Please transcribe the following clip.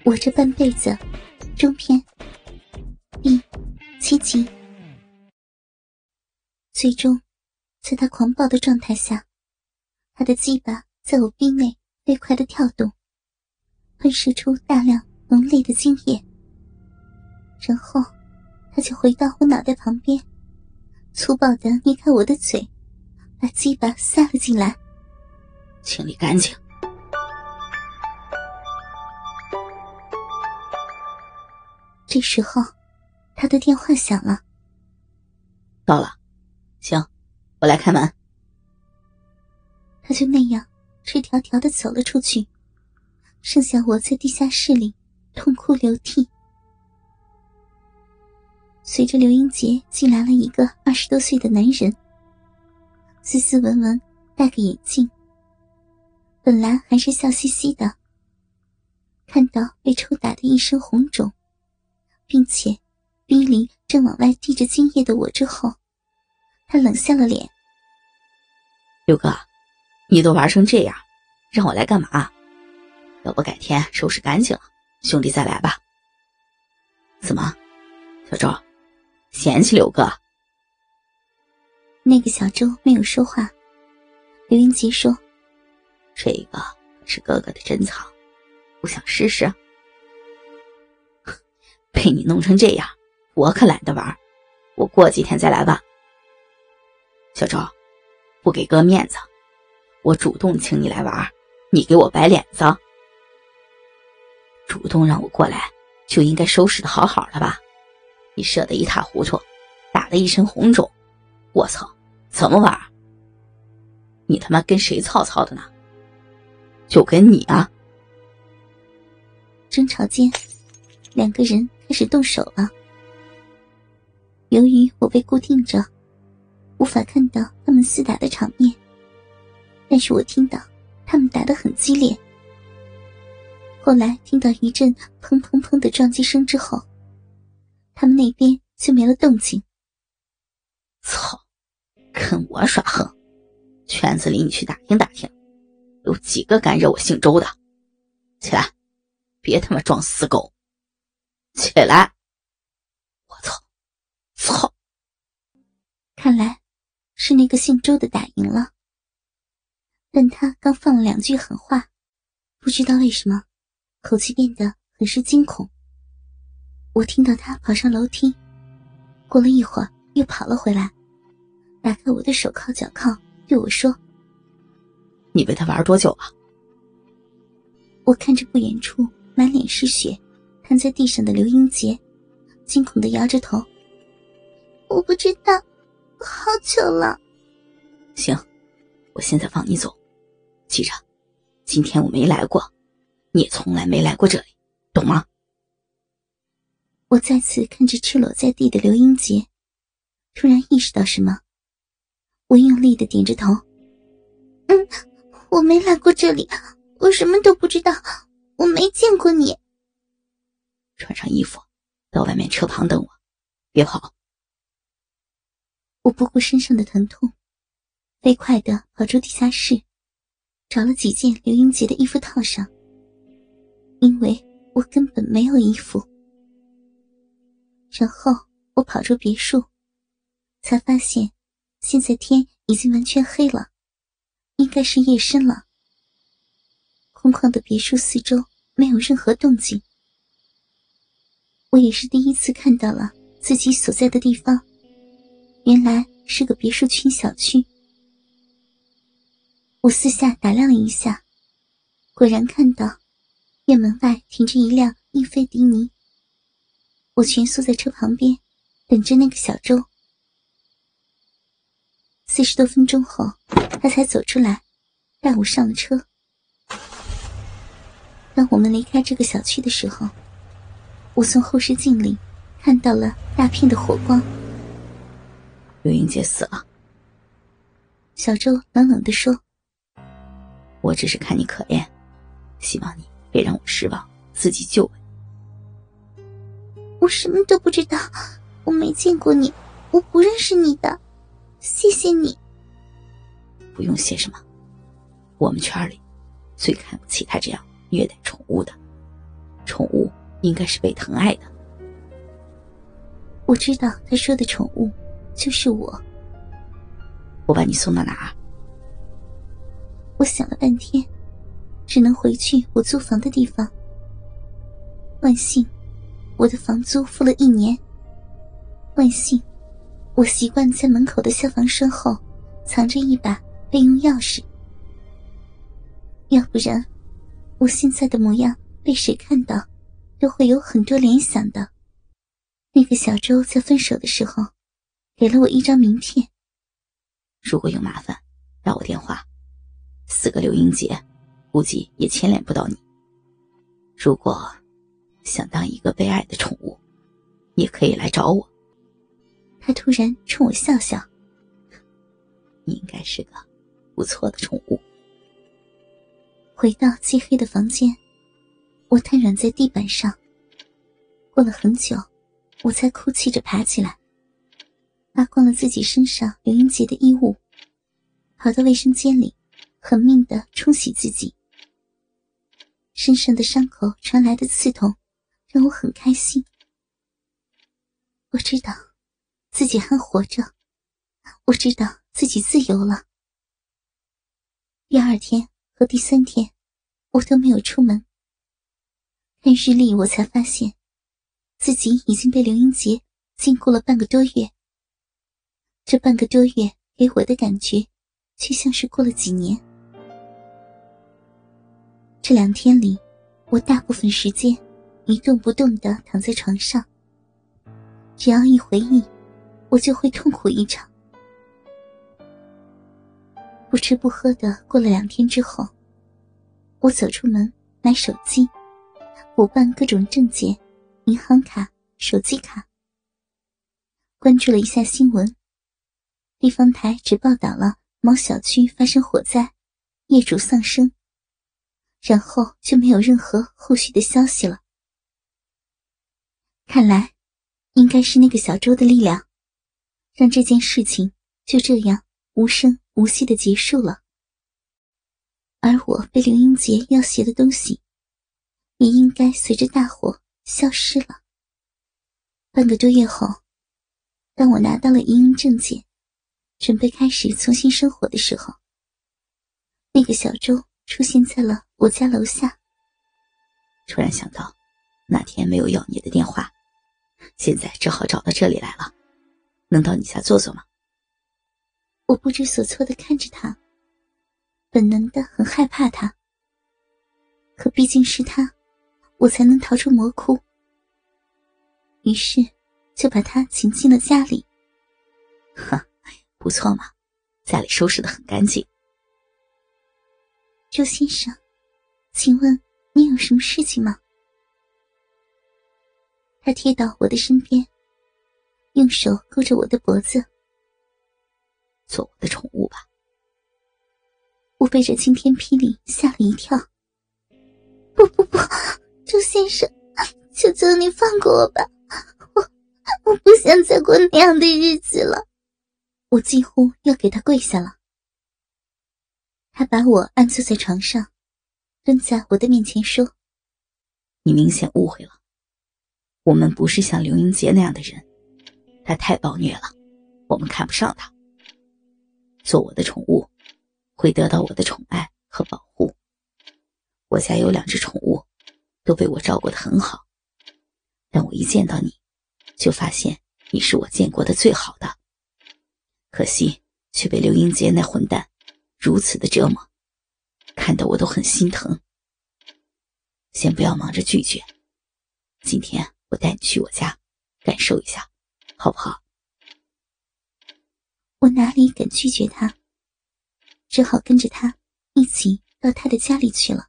我这半辈子中篇第7集。最终在他狂暴的状态下，他的鸡巴在我逼内飞快地跳动，喷射出大量浓烈的精液，然后他就回到我脑袋旁边，粗暴地捏开我的嘴，把鸡巴塞了进来。 清理干净。 这时候他的电话响了。 到了，行，我来开门。 他就那样赤条条地走了出去，剩下我在地下室里痛哭流涕。随着刘英杰进来了一个20多岁的男人，斯斯文文，戴个眼镜，本来还是笑嘻嘻的，看到被抽打的一身红肿，并且逼里正往外滴着精液的我之后，他冷笑了脸。 刘哥，你都玩成这样，让我来干嘛？要不改天收拾干净了，兄弟再来吧。怎么，小周嫌弃刘哥？ 那个小周没有说话。刘英杰说， 这个是哥哥的珍藏，不想试试？被你弄成这样，我可懒得玩，我过几天再来吧。小周，不给哥面子，我主动请你来玩，你给我摆脸子。主动让我过来，就应该收拾得好好的吧？你射得一塌糊涂，打得一身红肿，我操，怎么玩？你他妈跟谁操操的呢？就跟你啊！ 争吵间，两个人开始动手了。由于我被固定着，无法看到他们厮打的场面，但是我听到他们打得很激烈。后来听到一阵砰砰砰的撞击声之后，他们那边就没了动静。 操，跟我耍横，圈子里你去打听打听，有几个敢惹我姓周的？起来，别他妈装死狗！起来！我操！操！ 看来是那个姓周的打赢了，但他刚放了2句狠话，不知道为什么口气变得很是惊恐。我听到他跑上楼梯，过了一会儿又跑了回来，打开我的手铐脚铐，对我说， 你被他玩多久了？ 我看着不远处满脸是血瘫在地上的刘英杰，惊恐地摇着头，我不知道，好久了。 行，我现在放你走，记着，今天我没来过，你也从来没来过这里，懂吗？ 我再次看着赤裸在地的刘英杰，突然意识到什么，我用力地点着头。我没来过这里，我什么都不知道，我没见过你。 穿上衣服，到外面车旁等我，别跑。 我不顾身上的疼痛，飞快地跑出地下室，找了几件刘英杰的衣服套上，因为我根本没有衣服。然后我跑出别墅，才发现现在天已经完全黑了，应该是夜深了。空旷的别墅四周没有任何动静，我也是第一次看到了自己所在的地方，原来是个别墅群小区。我四下打量了一下，果然看到院门外停着一辆英菲迪尼。我蜷缩在车旁边，等着那个小周。40多分钟后，他才走出来，带我上了车。当我们离开这个小区的时候，我从后视镜里看到了大片的火光。 刘英杰死了。 小周冷冷地说， 我只是看你可怜，希望你别让我失望，自己救我。 我什么都不知道，我没见过你，我不认识你的，谢谢你。 不用谢什么，我们圈里最看不起他这样虐待宠物的， 宠物应该是被疼爱的。 我知道他说的宠物就是我。 我把你送到哪儿？ 我想了半天，只能回去我租房的地方。万幸，我的房租付了1年。万幸，我习惯在门口的消防栓后藏着一把备用钥匙。要不然，我现在的模样被谁看到，都会有很多联想的。那个小周在分手的时候，给了我一张名片。 如果有麻烦，打我电话。4个刘英杰，估计也牵连不到你。如果想当一个被爱的宠物，也可以来找我。 他突然冲我笑笑， 你应该是个不错的宠物。 回到漆黑的房间，我瘫软在地板上。过了很久，我才哭泣着爬起来，扒光了自己身上刘英杰的衣物，跑到卫生间里狠命地冲洗自己。身上的伤口传来的刺痛让我很开心。我知道自己还活着，我知道自己自由了。第2天和第3天我都没有出门。看日历我才发现自己已经被刘英杰禁锢了半个多月。这半个多月给我的感觉却像是过了几年。这2天里，我大部分时间一动不动地躺在床上，只要一回忆，我就会痛苦一场。不吃不喝的过了2天之后，我走出门买手机，补办各种证件、银行卡、手机卡。关注了一下新闻，地方台只报道了某小区发生火灾，业主丧生，然后就没有任何后续的消息了。看来应该是那个小周的力量，让这件事情就这样无声无息地结束了。而我被刘英杰要挟的东西也应该随着大火消失了。半个多月后，当我拿到了营运证件，准备开始重新生活的时候，那个小周出现在了我家楼下。 突然想到那天没有要你的电话，现在只好找到这里来了。能到你家坐坐吗？ 我不知所措地看着他，本能地很害怕他。可毕竟是他，我才能逃出魔窟。于是就把他请进了家里。 不错嘛，家里收拾得很干净。 周先生，请问你有什么事情吗？他贴到我的身边，用手勾着我的脖子。 做我的宠物吧。 我被这晴天霹雳吓了一跳。不，周先生，求求你放过我吧，我不想再过那样的日子了。我几乎要给他跪下了。他把我按坐在床上，蹲在我的面前说： 你明显误会了，我们不是像刘英杰那样的人，他太暴虐了，我们看不上他。做我的宠物，会得到我的宠爱和保护。我家有2只宠物，都被我照顾得很好，但我一见到你，就发现你是我见过的最好的。可惜却被刘英杰那混蛋如此的折磨，看得我都很心疼。先不要忙着拒绝，今天我带你去我家感受一下，好不好？ 我哪里敢拒绝他，只好跟着他一起到他的家里去了。